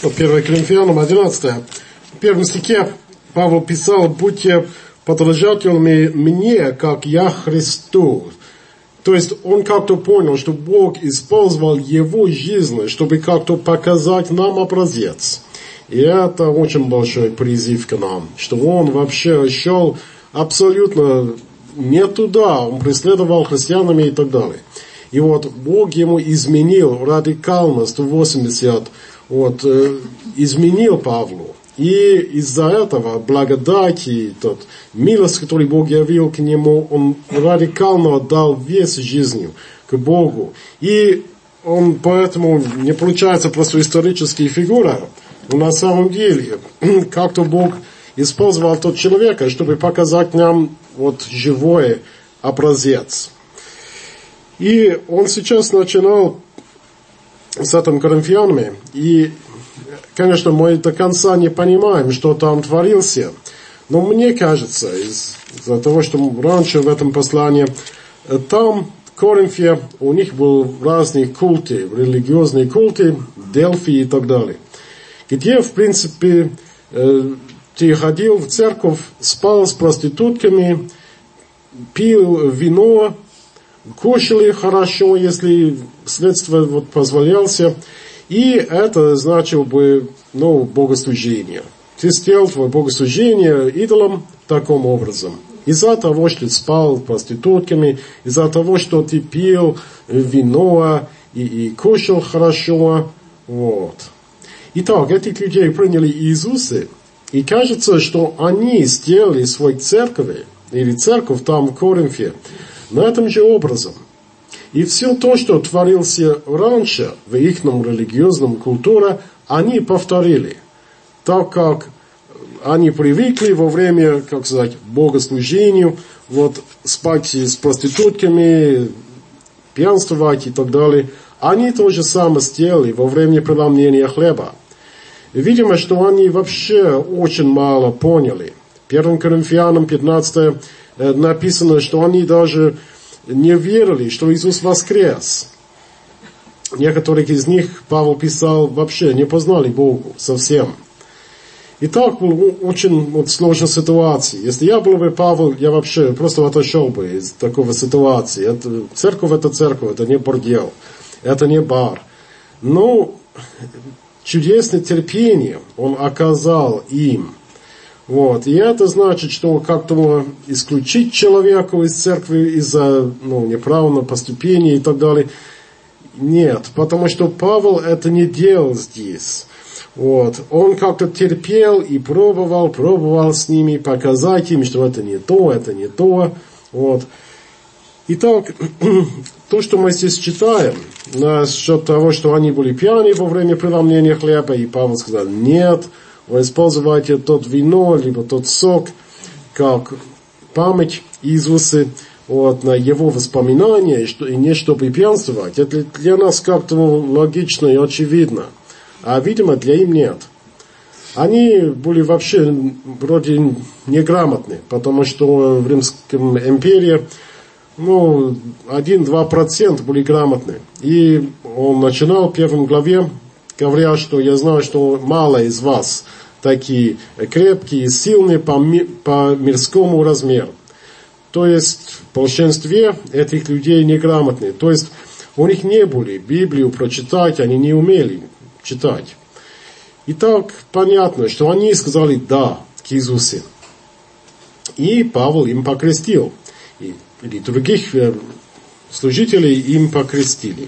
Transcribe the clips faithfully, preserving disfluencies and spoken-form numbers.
первое Коринфянам одиннадцать. В первом стихе Павел писал: «Будьте подражателями мне, как я Христу». То есть он как-то понял, что Бог использовал его жизнь, чтобы как-то показать нам образец. И это очень большой призыв к нам, что он вообще шел абсолютно не туда, он преследовал христианами и так далее. И вот Бог ему изменил радикально, сто восемьдесят, вот, изменил Павлу. И из-за этого благодать и тот милость, который Бог явил к нему, он радикально отдал весь жизнью к Богу. И он поэтому не получается просто историческая фигура. Но на самом деле, как-то Бог использовал тот человека, чтобы показать нам вот живой образец. И он сейчас начинал с этим Коринфянами, и, конечно, мы до конца не понимаем, что там творился, но мне кажется, из-за того, что раньше в этом послании, там, в Коринфе, у них были разные культы, религиозные культы, Дельфи и так далее, где, в принципе, ты ходил в церковь, спал с проститутками, пил вино, кушали хорошо, если следствие вот позволялся, и это значило бы, ну, богослужение. Ты сделал твое богослужение идолом таким образом. Из-за того, что ты спал с проститутками, из-за того, что ты пил вино и, и кушал хорошо, вот. Итак, этих людей приняли Иисуса, и кажется, что они сделали свою церковь, или церковь там в Коринфе, на этом же образом. И все то, что творился раньше в их религиозном культуре, они повторили. Так как они привыкли во время, как сказать, богослужения, вот, спать с проститутками, пьянствовать и так далее, они то же самое сделали во время преломления хлеба. Видимо, что они вообще очень мало поняли. первое Коринфянам пятнадцать написано, что они даже не верили, что Иисус воскрес. Некоторых из них Павел писал, вообще не познали Богу совсем. И так была очень вот, сложная ситуация. Если я был бы Павел, я вообще просто отошел бы из такой ситуации. Это, церковь это церковь, это не бордел, это не бар. Но чудесное терпение он оказал им. Вот. И это значит, что как-то исключить человека из церкви из-за ну, неправильного поступления и так далее. Нет, потому что Павел это не делал здесь. Вот. Он как-то терпел и пробовал, пробовал с ними показать им, что это не то, это не то. Вот. Итак, то, что мы здесь читаем, насчет того, что они были пьяны во время преломления хлеба, и Павел сказал, нет, вы используете тот вино, либо тот сок, как память Иисуса, вот, на его воспоминания, и не чтобы пьянствовать. Это для нас как-то логично и очевидно. А, видимо, для им нет. Они были вообще вроде неграмотны, потому что в Римской империи ну, один-два процента были грамотны. И он начинал в первой главе, говоря, что я знаю, что мало из вас такие крепкие, сильные по, ми, по мирскому размеру. То есть в большинстве этих людей неграмотные. То есть у них не были Библию прочитать, они не умели читать. И так понятно, что они сказали «да» к Иисусу. И Павел им покрестил. И, и других э, служителей им покрестили.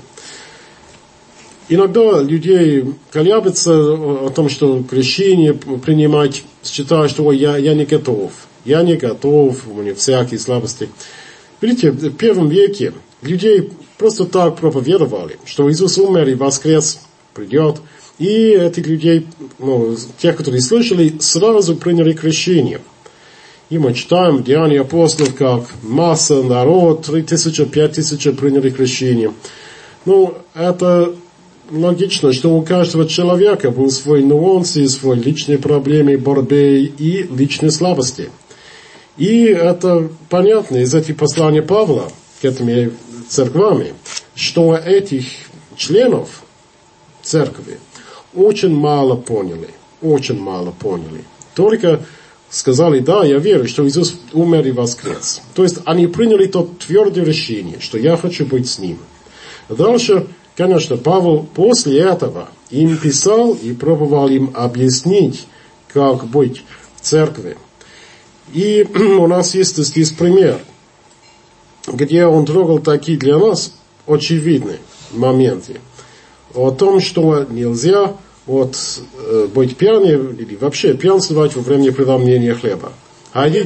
Иногда людей колеблется о том, что крещение принимать, считая, что я, я не готов. Я не готов, у меня всякие слабости. Видите, в первом веке людей просто так проповедовали, что Иисус умер и воскрес, придет. И этих людей, ну, тех, которые слышали, сразу приняли крещение. И мы читаем в Деяниях апостолов, как масса, народ, три тысячи, пять тысяч приняли крещение. Ну, это логично, что у каждого человека был свой нюанс, свой личные проблемы, борьбы и личные слабости. И это понятно из этих посланий Павла к этим церквам, что этих членов церкви, очень мало поняли. Очень мало поняли. Только сказали, да, я верю, что Иисус умер и воскрес. То есть они приняли то твердое решение, что я хочу быть с Ним. Дальше, конечно, Павел после этого им писал и пробовал им объяснить, как быть в церкви. И у нас есть здесь пример, где он трогал такие для нас очевидные моменты. О том, что нельзя вот, быть пьяным или вообще пьянствовать во время преломления хлеба. Ходить,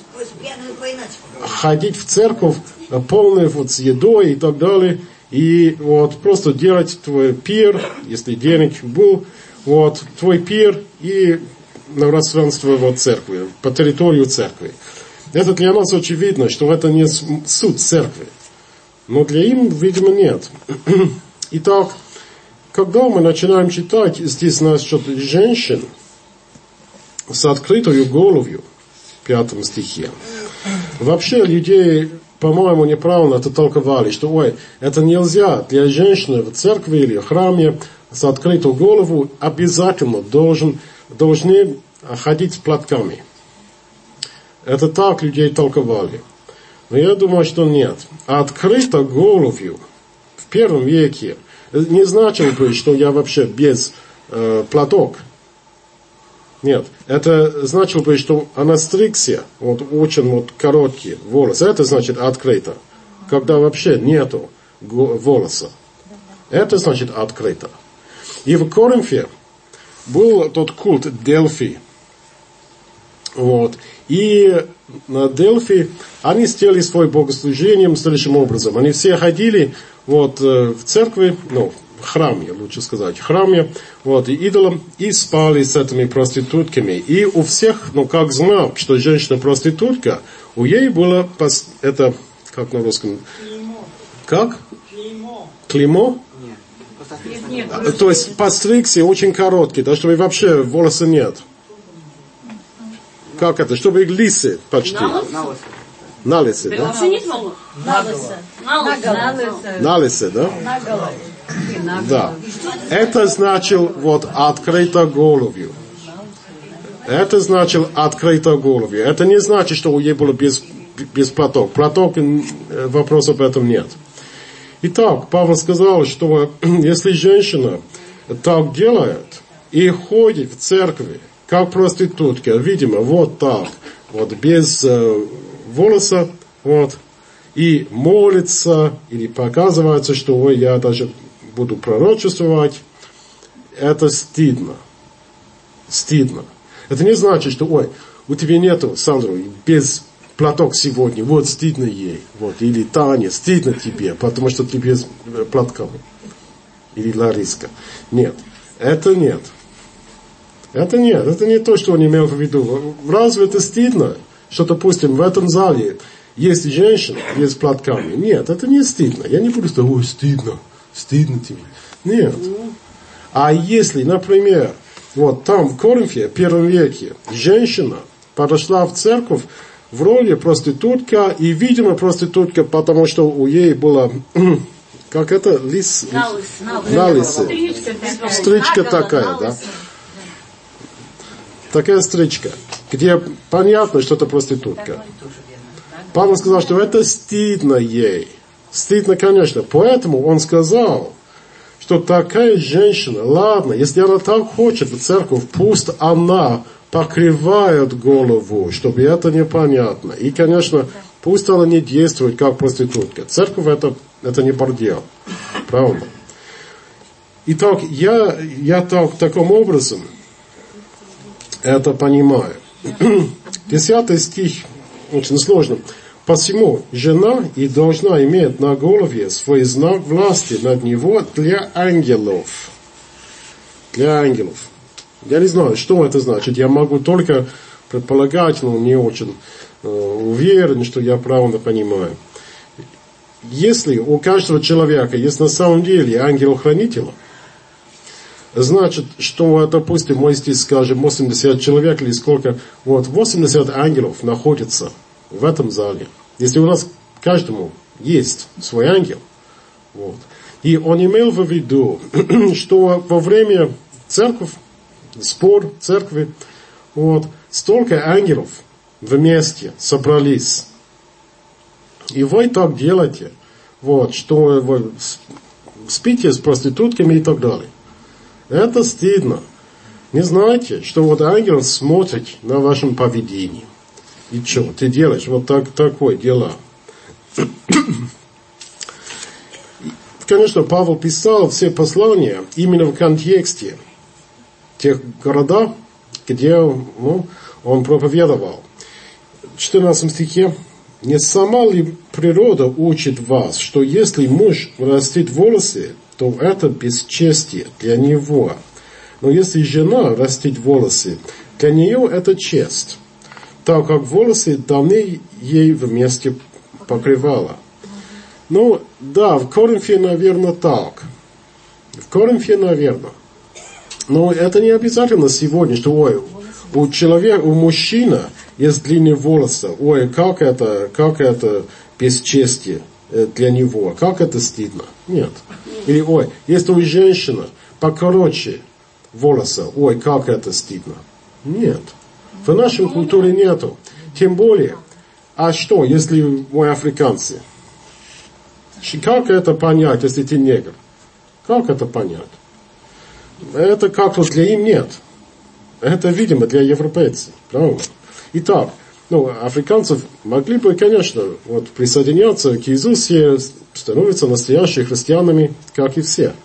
ходить в церковь полной вот, с едой и так далее. И вот просто делать твой пир, если денег был, вот твой пир и на пространство вот, церкви, по территорию церкви. Это для нас очевидно, что это не суть церкви. Но для им, видимо, нет. Итак, когда мы начинаем читать здесь насчет женщин с открытой головью, в пятом стихе, вообще людей, по-моему, неправильно это толковали, что, ой, это нельзя для женщины в церкви или в храме с открытой головой обязательно должен, должны ходить с платками. Это так людей толковали. Но я думаю, что нет. Открыто головью в первом веке не значило бы, что я вообще без э, платок. Нет. Это значило бы, что она стригся, вот очень вот короткие волосы. Это значит открыто. Когда вообще нету волоса. Это значит открыто. И в Коринфе был тот культ Дельфи. Вот. И на Дельфи они сделали свое богослужение следующим образом. Они все ходили вот, в церкви, ну, в храме, лучше сказать, в храме, вот, и идолам, и спали с этими проститутками. И у всех, ну, как знал, что женщина-проститутка, у ей было, это, как на русском? Клеймо. Как? Клеймо. Клеймо? Нет. Нет. То есть постригся очень короткий, да, чтобы вообще волоса нет. Как это? Чтобы их лисы почти. На лисы, да? Вообще нет волос? На лисы. На лисы, да? Да. Это значило вот открыто головью. Это значило открыто головью. Это не значит, что у нее было без, без платок. Платок, вопрос об этом нет. Итак, Павел сказал, что если женщина так делает и ходит в церкви, как проститутка, видимо, вот так, вот без э, волоса, вот, и молится, или показывается, что ой, я даже буду пророчествовать, это стыдно. Стыдно. Это не значит, что, ой, у тебя нету, Сандра, без платок сегодня, вот стыдно ей, вот, или Таня, стыдно тебе, потому что ты без платка, или Лариска. Нет, это нет. Это нет, это не то, что он имел в виду. Разве это стыдно, что, допустим, в этом зале есть женщина, есть платками? Нет, это не стыдно. Я не буду сказать, ой, стыдно, стыдно тебе. Нет. А если, например, вот там в Коринфе, в первом веке, женщина подошла в церковь в роли проститутка, и, видимо, проститутка, потому что у ей было, как это, лис? На лисы. Стричка такая, да? Такая стричка, где понятно, что это проститутка. Павел сказал, что это стыдно ей. Стыдно, конечно. Поэтому он сказал, что такая женщина, ладно, если она так хочет в церковь, пусть она покрывает голову, чтобы это непонятно. И, конечно, пусть она не действует как проститутка. Церковь это, это не бордел. Правда? Итак, я, я так, таким образом это понимаю. Десятый стих очень сложно. Посему жена и должна иметь на голове свой знак власти над него для ангелов. Для ангелов. Я не знаю, что это значит. Я могу только предполагать, но не очень э, уверен, что я правильно понимаю. Если у каждого человека есть на самом деле ангел-хранитель, значит, что, допустим, мы здесь, скажем, восемьдесят человек или сколько, вот, восемьдесят ангелов находятся в этом зале. Если у нас каждому есть свой ангел, вот, и он имел в виду, что во время церковь, спор церкви, вот, столько ангелов вместе собрались. И вы так делаете, вот, что вы спите с проститутками и так далее. Это стыдно. Не знаете, что вот ангел смотрит на вашем поведении. И что, ты делаешь вот так, такое дела. Конечно, Павел писал все послания именно в контексте тех городов, где ну, он проповедовал. В четырнадцатом стихе. «Не сама ли природа учит вас, что если муж растит волосы, то это бесчестие для него? Но если жена растит волосы, для нее это честь, так как волосы даны ей вместе покрывала». Ну, да, в Коринфе, наверное, так. В Коринфе, наверное. Но это не обязательно сегодня, что ой, у человека, у мужчины есть длинные волосы. Ой, как это, как это бесчестие для него, как это стыдно. Нет. Или, ой, если у женщины покороче волосы, ой, как это стыдно. Нет. В нашей культуре нету. Тем более, а что, если мы африканцы? Как это понять, если ты негр? Как это понять? Это как-то для им нет. Это, видимо, для европейцев. Правильно? Итак, ну, африканцев могли бы, конечно, вот, присоединяться к Иисусу, становиться настоящими христианами, как и все.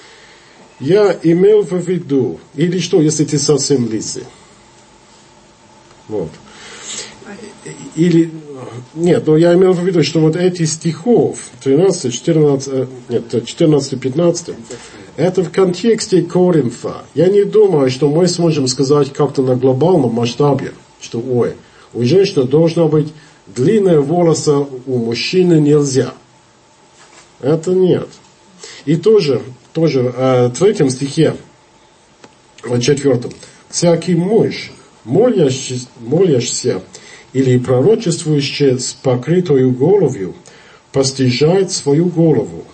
Я имел в виду, или что, если ты совсем лысый? Вот. Или, нет, но я имел в виду, что вот эти стихов, тринадцать, четырнадцать, нет, четырнадцать, пятнадцать, это в контексте Коринфа. Я не думаю, что мы сможем сказать как-то на глобальном масштабе, что, ой, у женщины должно быть длинные волосы, у мужчины нельзя. Это нет. И тоже, тоже в третьем стихе, в четвертом, всякий муж, молящийся, молящийся или пророчествующий с покрытою головью, постижает свою голову.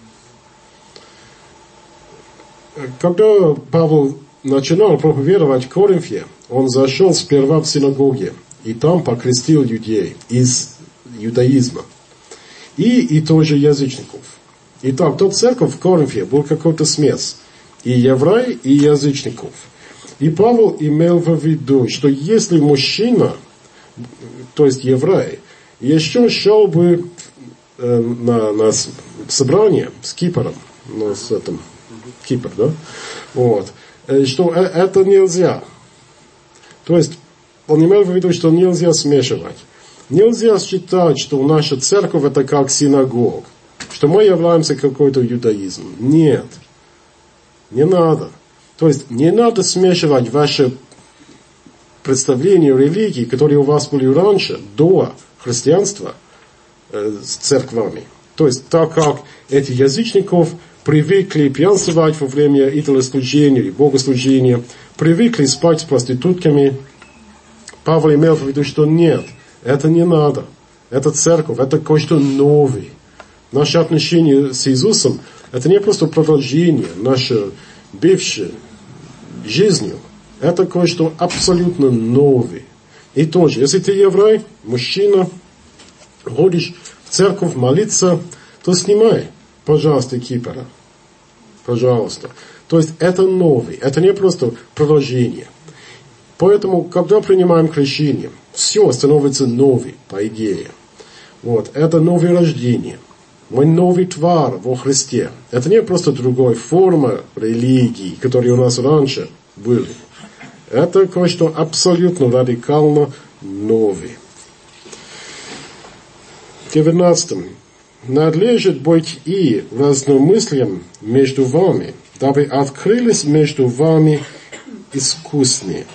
Когда Павел начинал проповедовать в Коринфе, он зашел сперва в синагоге, и там покрестил людей из иудаизма, и, и тоже язычников. Итак, тот церковь в Коринфе был какой-то смесь, и еврей, и язычников. И Павел имел в виду, что если мужчина, то есть еврей, еще шел бы э, на, на собрание с Кипром, ну, с этим, Кипр, да? Вот. Что это нельзя. То есть, он имел в виду, что нельзя смешивать. Нельзя считать, что наша церковь это как синагог, что мы являемся какой-то иудаизмом. Нет. Не надо. То есть, не надо смешивать ваши представления о религии, которые у вас были раньше, до христианства, э, с церквами. То есть, так как эти язычников привыкли пьянствовать во время идолослужения или богослужения, привыкли спать с проститутками, Павел имел в виду, что нет, это не надо. Это церковь, это кое-что новое. Наши отношения с Иисусом, это не просто продолжение нашей бывшей жизни. Это кое-что абсолютно новое. И тоже, если ты еврей, мужчина, ходишь в церковь молиться, то снимай, пожалуйста, кипера. Пожалуйста. То есть это новый, это не просто продолжение. Поэтому, когда принимаем крещение, все становится новым, по идее. Вот, это новое рождение. Мы новый твар во Христе. Это не просто другая форма религии, которая у нас раньше были. Это кое-что абсолютно радикально новое. В девятнадцатом. Надлежит быть и разномыслием между вами, дабы открылись между вами искусные.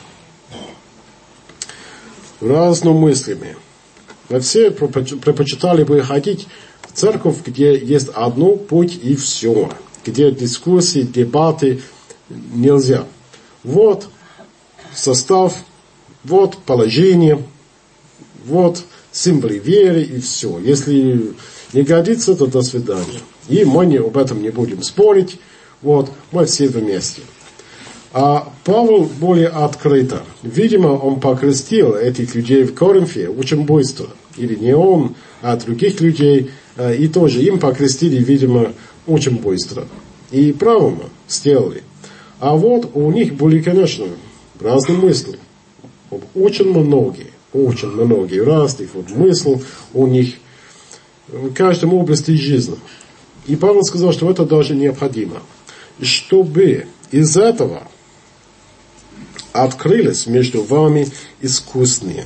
Разномыслиями. Мы все предпочитали бы ходить в церковь, где есть одно путь и все. Где дискуссии, дебаты нельзя. Вот состав, вот положение, вот символы веры и все. Если не годится, то до свидания. И мы не, об этом не будем спорить. Вот, мы все вместе. А Павел более открыто. Видимо, он покрестил этих людей в Коринфе очень быстро. Или не он, а других людей. И тоже им покрестили, видимо, очень быстро. И правильно сделали. А вот у них были, конечно, разные мысли. Очень многие, очень многие разных вот мыслей у них в каждом области жизни. И Павел сказал, что это даже необходимо. Чтобы из этого открылись между вами искусные.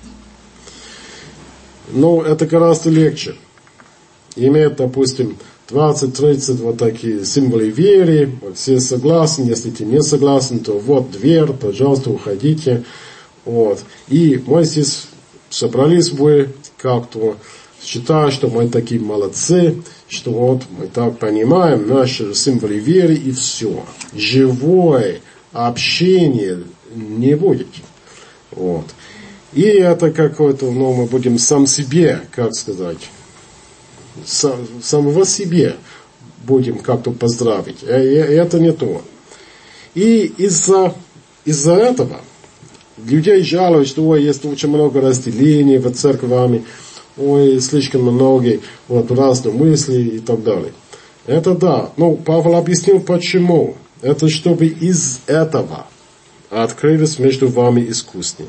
Но это гораздо легче. Иметь, допустим, двадцать-тридцать вот такие символы веры, все согласны, если ты не согласен, то вот дверь, пожалуйста, уходите. Вот. И мы здесь собрались бы как-то, считая, что мы такие молодцы, что вот мы так понимаем наши символы веры и все. Живое общение не будет. Вот. И это какое-то, ну, мы будем сам себе, как сказать, сам, самого себе будем как-то поздравить. Это не то. И из-за из-за этого людей жалуют, что ой, есть очень много разделений в церквами, ой, слишком много вот, разных мыслей и так далее. Это да. Ну, Павел объяснил, почему. Это чтобы из этого открылись между вами искусные.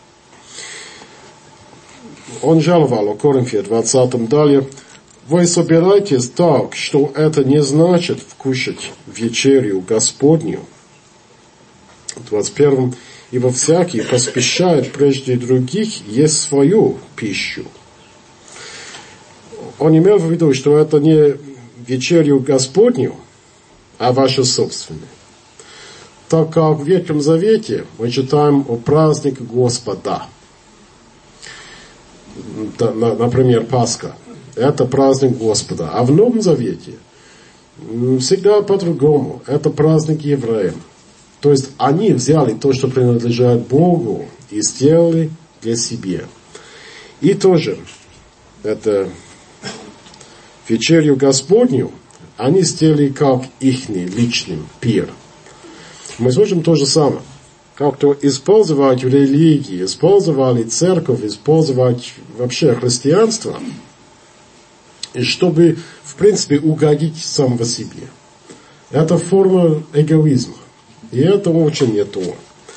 Он жаловал о Коринфе двадцатом далее. Вы собираетесь так, что это не значит вкушать вечерю Господню. двадцать первом. Ибо всякий поспешает прежде других есть свою пищу. Он имел в виду, что это не вечерю Господню, а вашу собственную. Так как в Ветхом Завете мы читаем о празднике Господа. Например, Пасха. Это праздник Господа. А в Новом Завете всегда по-другому. Это праздник евреям. То есть они взяли то, что принадлежит Богу, и сделали для себя. И тоже это вечерю Господню они сделали как их личный пир. Мы сможем то же самое. Как-то использовать религии, использовали церковь, использовать вообще христианство, чтобы, в принципе, угодить самого себе. Это форма эгоизма. И это очень не то.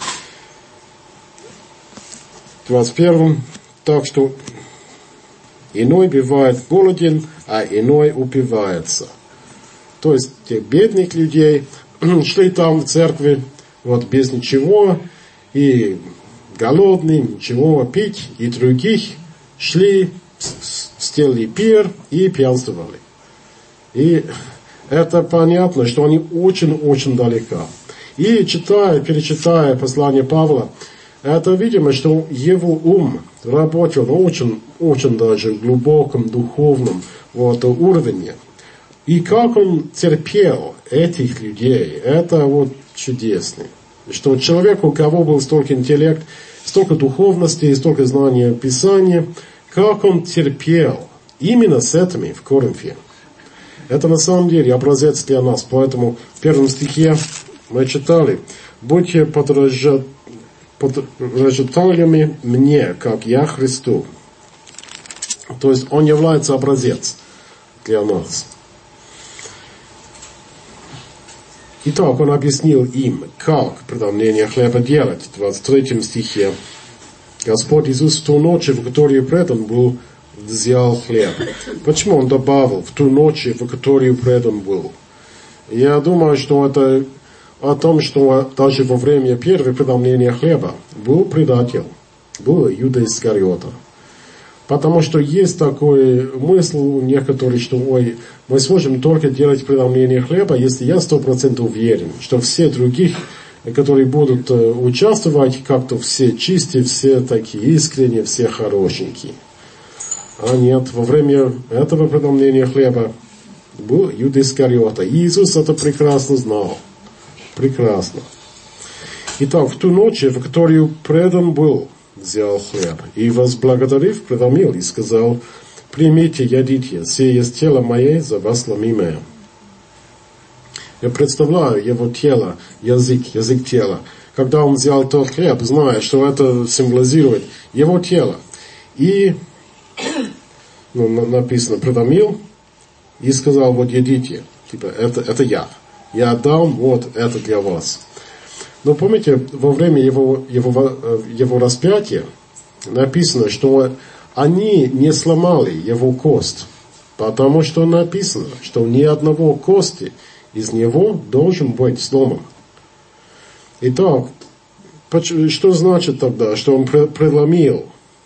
двадцать первом. Так что иной бывает голоден, а иной упивается. То есть тех бедных людей шли там в церкви вот без ничего, и голодные, ничего пить, и других шли, сделали пир и пьянствовали. И это понятно, что они очень-очень далеко. И читая, перечитая послание Павла, это видимо, что его ум работал на очень, очень даже глубоком духовном вот, уровне. И как он терпел этих людей, это вот чудесно. Что человек, у кого был столько интеллект, столько духовности, столько знания Писания, как он терпел именно с этими в Коринфе. Это на самом деле образец для нас. Поэтому в первом стихе мы читали: «Будьте подражателями мне, как я Христу». То есть он является образец для нас. Итак, он объяснил им, как преломление хлеба делать. В двадцать третьем стихе. Господь Иисус в ту ночь, в которую предан был, взял хлеб. Почему он добавил в ту ночь, в которую предан был? Я думаю, что это о том, что даже во время первого преломления хлеба был предатель, был Иуда Искариота. Потому что есть такой мысль у некоторых, что ой, мы сможем только делать преломление хлеба, если я сто процентов уверен, что все других, которые будут участвовать, как-то все чистые, все такие искренние, все хорошенькие. А нет, во время этого преломления хлеба был Иуда Искариота. И Иисус это прекрасно знал. Прекрасно. Итак, в ту ночь, в которую предан был, взял хлеб и, возблагодарив, преломил и сказал: «Примите, ядите, сие есть тело мое за вас ломимое». Я представляю его тело, язык, язык тела. Когда он взял тот хлеб, зная, что это символизирует его тело. И ну, написано, преломил и сказал, вот едите. Типа, это, это я. Я отдам, вот это для вас. Но помните, во время его, его, его распятия написано, что они не сломали его кость. Потому что написано, что ни одного кости из него должен быть сломан. Итак, что значит тогда, что он преломил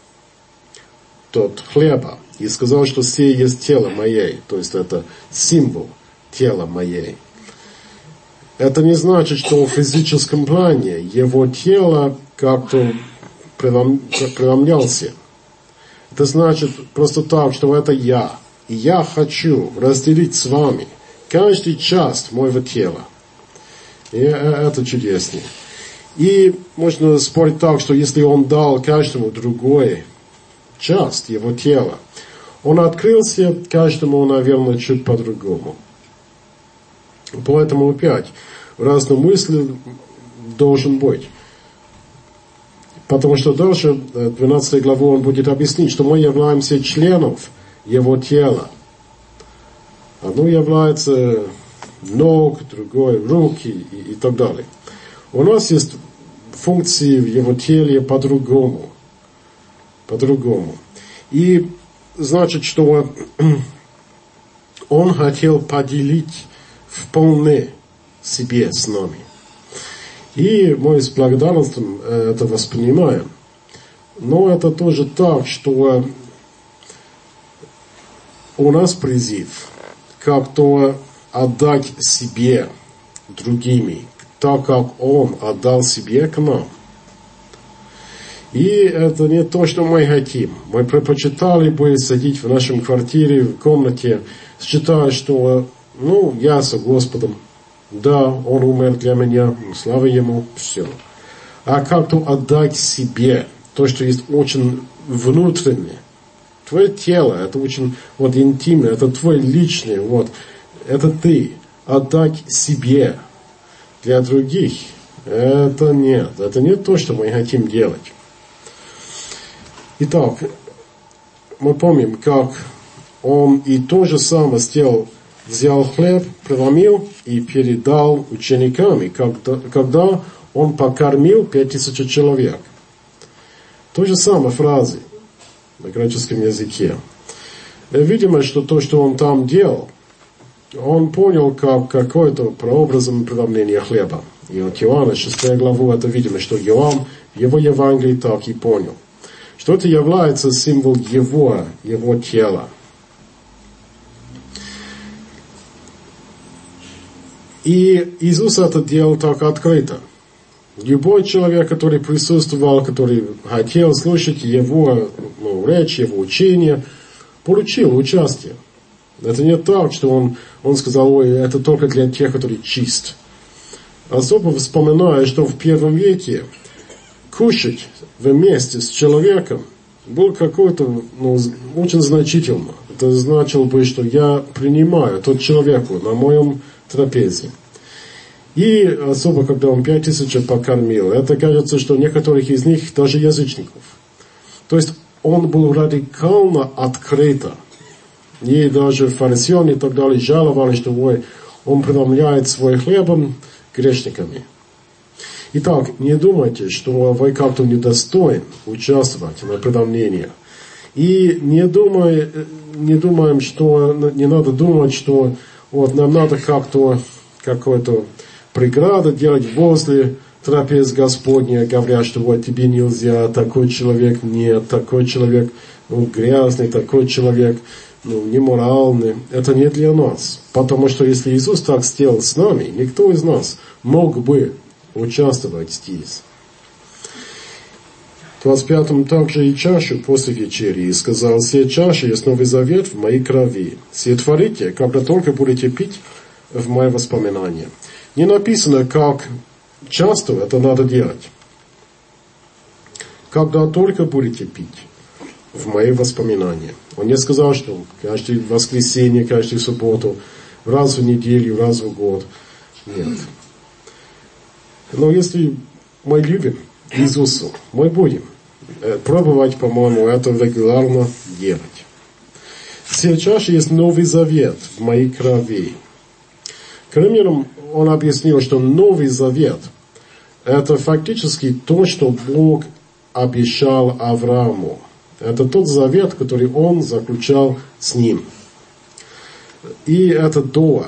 тот хлеба и сказал, что сие есть тело моей, то есть это символ тела моей. Это не значит, что в физическом плане его тело как-то преломлялся. Это значит просто так, что это я. И я хочу разделить с вами каждую часть моего тела. И это чудеснее. И можно спорить так, что если он дал каждому другой часть его тела, он открылся каждому, наверное, чуть по-другому. Поэтому опять разные мысли должен быть. Потому что дальше, двенадцатой главу, он будет объяснить, что мы являемся членом его тела. Одно является ног, другое руки и, и так далее. У нас есть функции в его теле по-другому. По-другому. И значит, что он хотел поделить в полне себе с нами. И мы с благодарностью это воспринимаем. Но это тоже так, что у нас призыв как-то отдать себе другими, так как Он отдал себе к нам. И это не то, что мы хотим. Мы предпочитали бы сидеть в нашем квартире, в комнате, считая, что ну, я со Господом, да, Он умер для меня, слава Ему, все. А как-то отдать себе то, что есть очень внутреннее. Твое тело, это очень вот интимно, это твой личный, вот, это ты. Отдать себе для других, это нет, это не то, что мы хотим делать. Итак, мы помним, как он и то же самое сделал, взял хлеб, преломил и передал ученикам, когда, когда он покормил пять тысяч человек. То же самое фразы на греческом языке. Видимо, что то, что он там делал, он понял как какой-то прообразом преломления хлеба. И от Иоанна, шестая глава, это видимо, что Иоанн в его Евангелии так и понял. Что это является символом его, его тела. И Иисус это делал так открыто. Любой человек, который присутствовал, который хотел слушать его ну, речь, его учение, получил участие. Это не так, что он, он сказал, ой, это только для тех, которые чист. Особо вспоминая, что в первом веке кушать вместе с человеком был какой-то ну, очень значительно. Это значило бы, что я принимаю тот человеку на моем трапезе. И особо, когда он пять тысяч покормил, это кажется, что некоторых из них даже язычников. То есть он был радикально открыто. И даже фарисеи и так далее жаловались, что ой, он преломляет свой хлебом грешниками. Итак, не думайте, что вы как-то недостойны участвовать на преломлении. И не, думай, не думаем, что не надо думать, что вот нам надо как-то какой-то преграду делать возле трапез Господня, говоря, что вот тебе нельзя, такой человек нет, такой человек ну, грязный, такой человек ну, неморальный. Это не для нас. Потому что если Иисус так сделал с нами, никто из нас мог бы участвовать здесь. В двадцать пятом также и чашу после вечери, и сказал, сия чаша есть новый завет в моей крови. Сие творите, когда только будете пить в мои воспоминания. Не написано, как часто это надо делать. Когда только будете пить в мои воспоминания. Он не сказал, что каждое воскресенье, каждую субботу, раз в неделю, раз в год. Нет. Но если мы любим Иисуса, мы будем пробовать, по-моему, это регулярно делать. Сейчас есть Новый Завет в моей крови. К Римлянам он объяснил, что Новый Завет – это фактически то, что Бог обещал Аврааму. Это тот завет, который он заключал с ним. И это до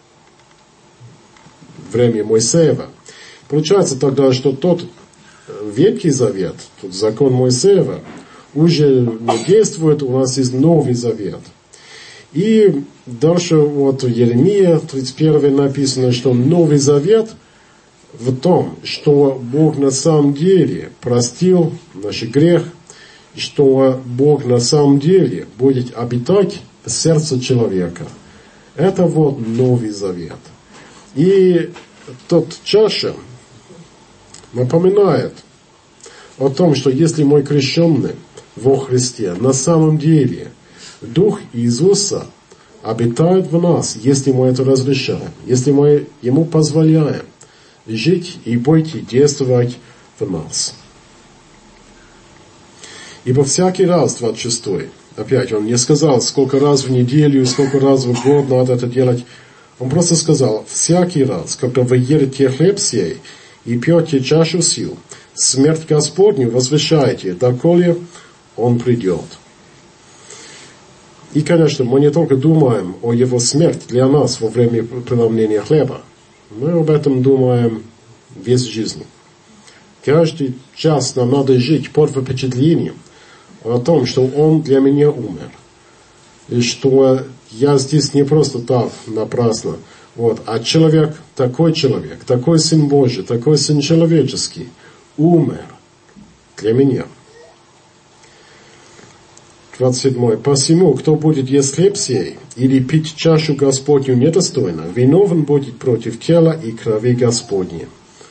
времени Моисеева. Получается тогда, что тот Ветхий Завет, тот закон Моисеева, уже не действует, у нас есть Новый Завет. И дальше вот Еремия тридцать первый написано, что Новый Завет в том, что Бог на самом деле простил наш грех, что Бог на самом деле будет обитать в сердце человека. Это вот Новый Завет. И тот чаша напоминает о том, что если мы крещенный во Христе, на самом деле Дух Иисуса обитает в нас, если мы это разрешаем, если мы Ему позволяем жить и быть и действовать в нас. Ибо всякий раз, двадцать шестой, опять он не сказал, сколько раз в неделю, сколько раз в год надо это делать. Он просто сказал, всякий раз, когда вы едите хлеб сей и пьете чашу сию, смерть Господню возвещаете, доколе Он придет. И, конечно, мы не только думаем о Его смерти для нас во время преломления хлеба, мы об этом думаем весь жизнь. Каждый час нам надо жить под впечатлением о том, что Он для меня умер. И что я здесь не просто так напрасно. Вот. А человек, такой человек, такой Сын Божий, такой Сын человеческий, умер для меня. двадцать седьмой. Посему, кто будет есть хлеб сей или пить чашу Господню недостойно, виновен будет против тела и крови Господней.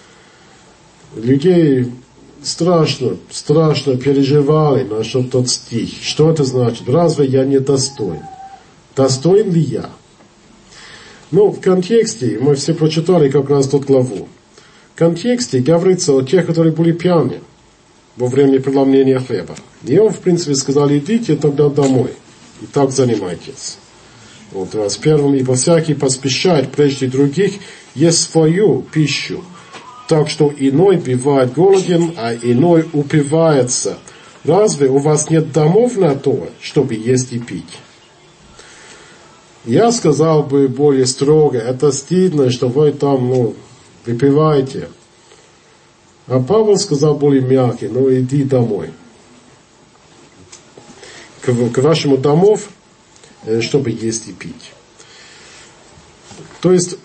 Людей страшно, страшно переживали насчет тот стих. Что это значит? Разве я не достоин? Достоин ли я? Ну, в контексте, мы все прочитали как раз ту главу. В контексте говорится о тех, которые были пьяны во время преломления хлеба. И он, в принципе, сказал, идите тогда домой. И так занимайтесь. Вот двадцать первым. Ибо всякий поспешает прежде других есть свою пищу. Так что иной бывает голоден, а иной упивается. Разве у вас нет домов на то, чтобы есть и пить? Я сказал бы более строго, это стыдно, что вы там, ну, выпиваете. А Павел сказал более мягкий, ну иди домой. К, к вашему домов, чтобы есть и пить. То есть,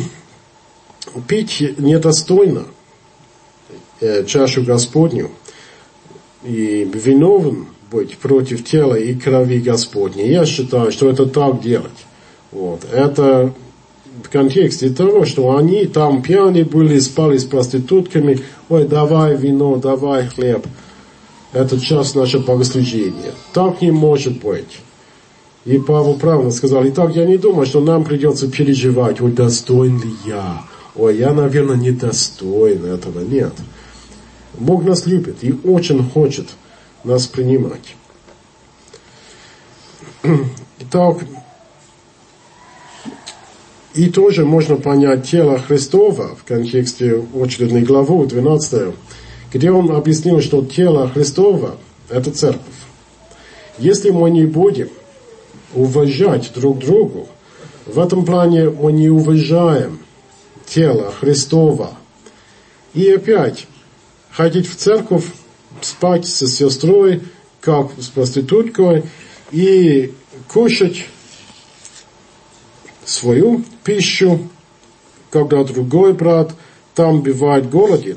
пить недостойно э, чашу Господню и виновен быть против тела и крови Господней. Я считаю, что это так делать. Вот. Это в контексте того, что они там пьяные были, спали с проститутками. Ой, давай вино, давай хлеб. Это час нашего богослужения. Так не может быть. И Павел правильно сказал, итак, я не думаю, что нам придется переживать, ой, достоин ли я? Ой, я, наверное, не достоин этого. Нет. Бог нас любит и очень хочет нас принимать. Итак, и тоже можно понять тело Христова в контексте очередной главы двенадцатой, где он объяснил, что тело Христова – это церковь. Если мы не будем уважать друг друга, в этом плане мы не уважаем тело Христова. И опять, ходить в церковь, спать со сестрой, как с проституткой, и кушать свою пищу, когда другой брат там бывает голоден.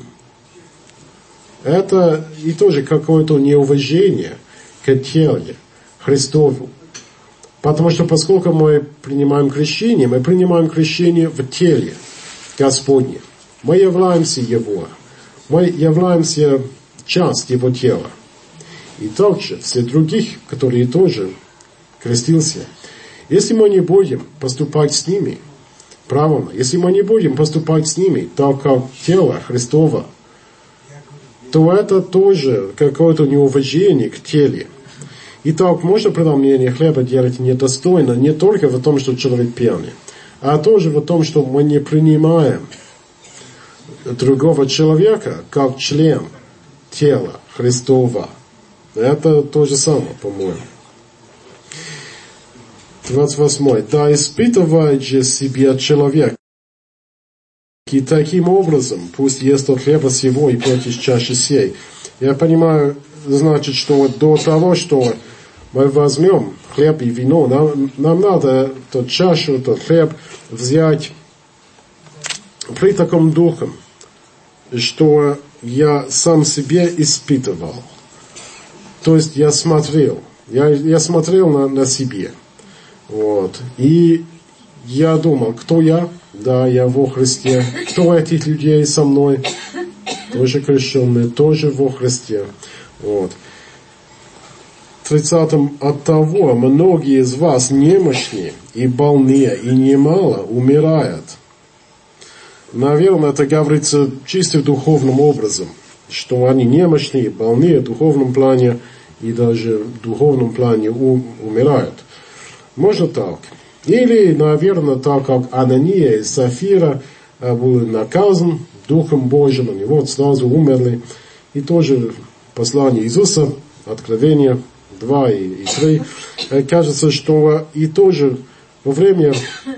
Это и тоже какое-то неуважение к телу Христову. Потому что поскольку мы принимаем крещение, мы принимаем крещение в теле Господне. Мы являемся Его. Мы являемся частью Его тела. И также все других, которые тоже крестился. Если мы не будем поступать с ними, правильно. Если мы не будем поступать с ними так, как тело Христово, то это тоже какое-то неуважение к телу. Итак, можно преломление хлеба делать недостойно не только в том, что человек пьяный, а тоже в том, что мы не принимаем другого человека как член тела Христова. Это то же самое, по-моему. двадцать восьмой. Да испытывает же себя человек, и таким образом пусть ест от хлеба сего и пьет из чаши сей. Я понимаю, значит, что вот до того, что мы возьмем хлеб и вино, нам, нам надо тот чашу, тот хлеб взять при таком духе, что я сам себе испытывал. То есть я смотрел, я, я смотрел на, на себе. Вот. И я думал, кто я? Да, я во Христе. Кто этих людей со мной? Тоже крещенные, тоже во Христе. Вот. тридцатом. Оттого многие из вас немощные и больные, и немало умирают. Наверное, это говорится чисто духовным образом, что они немощные, больные в духовном плане и даже в духовном плане умирают. Можно так. Или, наверное, так как Анания и Сафира были наказаны Духом Божьим, они вот сразу умерли. И тоже послание Иисуса, Откровение два и три, кажется, что и тоже во время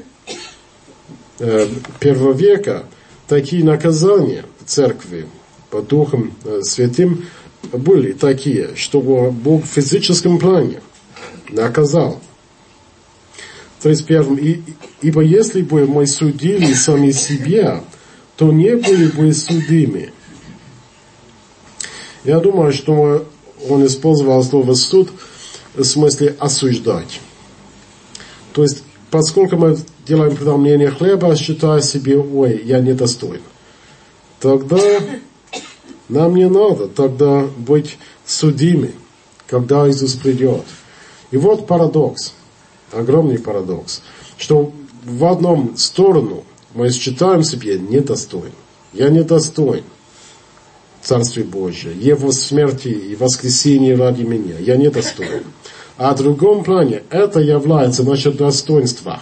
первого века такие наказания в церкви по Духом Святым были такие, что Бог в физическом плане наказал. тридцать первом. И, ибо если бы мы судили сами себя, то не были бы судимы. Я думаю, что он использовал слово суд в смысле осуждать. То есть, поскольку мы делаем преломление хлеба, считая себе, ой, я недостоин, тогда нам не надо тогда быть судимы, когда Иисус придет. И вот парадокс. Огромный парадокс, что в одном сторону мы считаем себе недостоин. Я недостоин Царствия Божия, Его смерти и воскресения ради меня. Я недостоин. А в другом плане это является наше достоинство.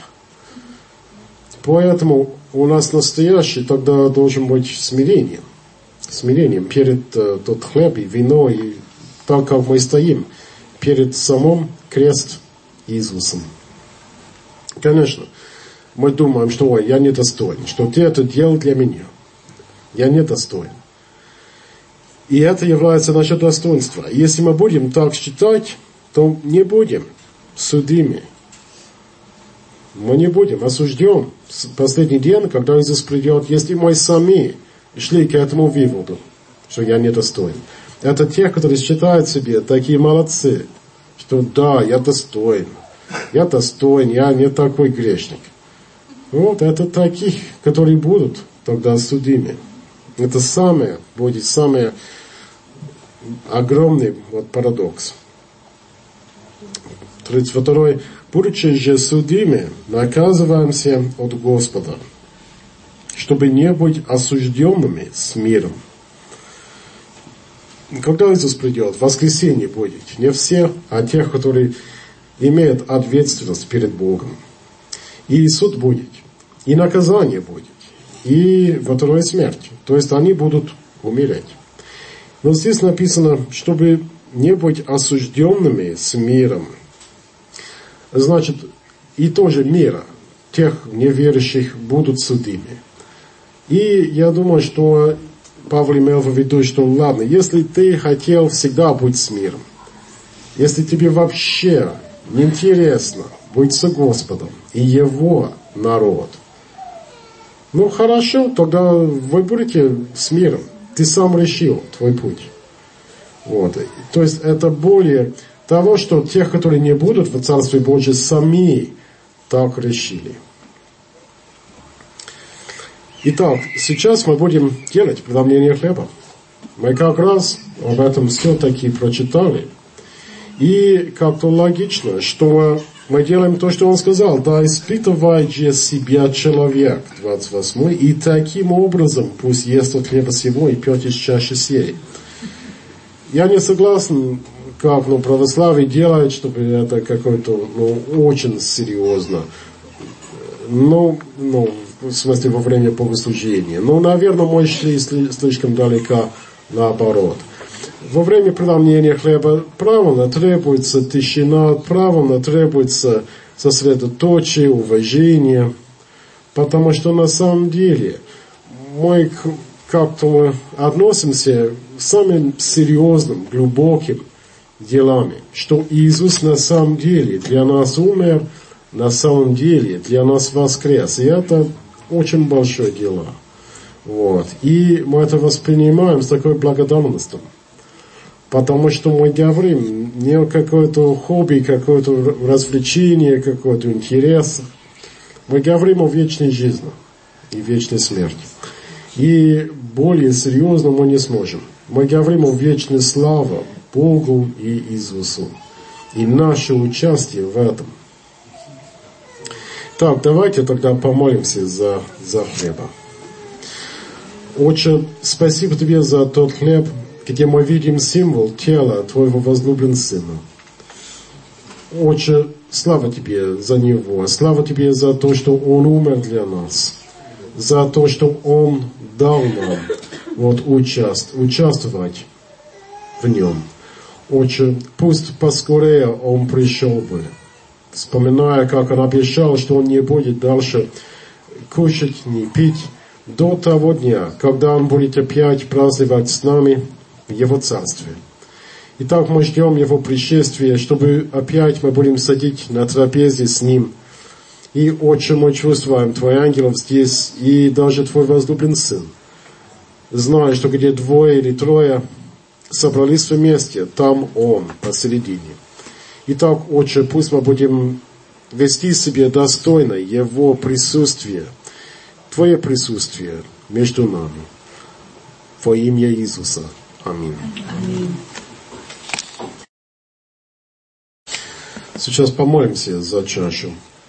Поэтому у нас настоящий тогда должен быть смирением. Смирением перед uh, тот хлеб и вино, и так как мы стоим перед самым крест Иисусом. Конечно, мы думаем, что ой, я недостоин, что ты это делал для меня. Я недостоин. И это является наше достоинство. Если мы будем так считать, то не будем судимы. Мы не будем осужден в последний день, когда Иисус придет, если мы сами шли к этому выводу, что я недостоин. Это те, которые считают себе такие молодцы, что да, я достоин. Я достоин, я не такой грешник. Вот это таких, которые будут тогда судимы. Это самое, будет самый огромный вот, парадокс. тридцать второй. Будучи же судимы, наказываемся от Господа, чтобы не быть осужденными с миром. Когда Иисус придет, в воскресенье будет. Не все, а тех, которые имеют ответственность перед Богом. И суд будет, и наказание будет, и вторая смерть. То есть они будут умереть. Но здесь написано, чтобы не быть осужденными с миром. Значит, и тоже мира, тех неверующих будут судимы. И я думаю, что Павел имел в виду, что ладно, если ты хотел всегда быть с миром, если тебе вообще неинтересно быть со Господом и Его народ, ну хорошо, тогда вы будете с миром. Ты сам решил твой путь. Вот. То есть это более того, что тех, которые не будут в Царстве Божьем, сами так решили. Итак, сейчас мы будем делать преломление хлеба. Мы как раз об этом все-таки прочитали. И как-то логично, что Мы делаем то, что Он сказал. Да испытывай же себя человек, двадцать восьмой, и таким образом пусть ест от хлеба сего и пьет из чаши сей. Я не согласен, как ну, православие делает, чтобы это какое-то ну, очень серьезно. Ну, ну, в смысле, во время богослужения. Но, наверное, мы шли слишком далеко наоборот. Во время преломления хлеба правильно требуется тишина, правильно требуется сосредоточие, уважение. Потому что на самом деле мы как-то относимся к самым серьезным, глубоким делами. Что Иисус на самом деле для нас умер, на самом деле для нас воскрес. И это очень большое дело. Вот. И мы это воспринимаем с такой благодарностью. Потому что мы говорим не о какое-то хобби, какое-то развлечение, какой-то интерес. Мы говорим о вечной жизни и вечной смерти. И более серьезно мы не сможем. Мы говорим о вечной славе Богу и Иисусу. И наше участие в этом. Так, давайте тогда помолимся за, за хлеба. Отче, спасибо Тебе за тот хлеб, где мы видим символ тела Твоего возлюбленного Сына. Отче, слава Тебе за Него, слава Тебе за то, что Он умер для нас, за то, что Он дал нам вот, участ, участвовать в Нем. Отче, пусть поскорее Он пришел бы, вспоминая, как Он обещал, что Он не будет дальше кушать, не пить, до того дня, когда Он будет опять праздновать с нами в Его Царстве. Итак, мы ждем Его пришествия, чтобы опять мы будем сидеть на трапезе с Ним. И, Отче, мы чувствуем Твоих ангелов здесь, и даже Твой возлюбленный Сын. Зная, что где двое или трое собрались вместе, там Он посередине. Итак, Отче, пусть мы будем вести себя достойно Его присутствия, Твое присутствие между нами. Во имя Иисуса. Аминь. Аминь. Сейчас помолимся за чашу.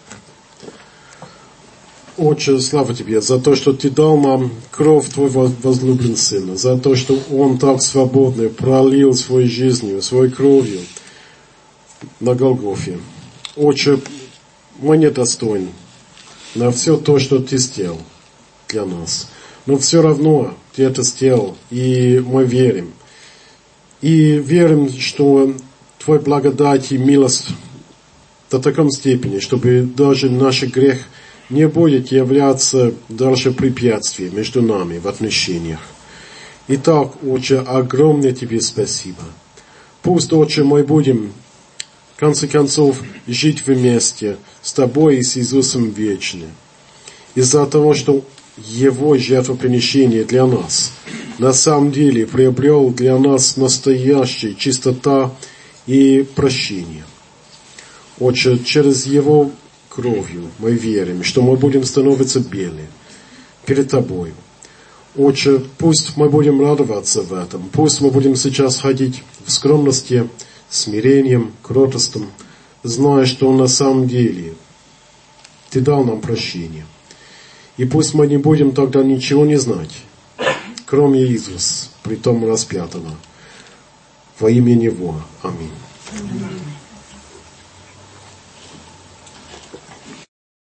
Отче, слава Тебе за то, что Ты дал нам кровь Твоего возлюбленного Сына, за то, что Он так свободно пролил своей жизнью, своей кровью на Голгофе. Отче, мы недостойны на все то, что Ты сделал для нас. Но все равно Ты это сделал, и мы верим. И верим, что Твоя благодать и милость до такой степени, чтобы даже наш грех не будет являться дальше препятствием между нами в отношениях. Итак, Отче, огромное Тебе спасибо. Пусть, Отче, мы будем, в конце концов, жить вместе с Тобой и с Иисусом вечно. Из-за того, что Его жертвоприношение для нас на самом деле приобрел для нас настоящую чистота и прощение. Отче, через Его кровью мы верим, что мы будем становиться белыми перед Тобой. Отче, пусть мы будем радоваться в этом, пусть мы будем сейчас ходить в скромности, смирением, кротостью, зная, что на самом деле Ты дал нам прощение. И пусть мы не будем тогда ничего не знать, кроме Иисуса, притом распятого. Во имя Него. Аминь.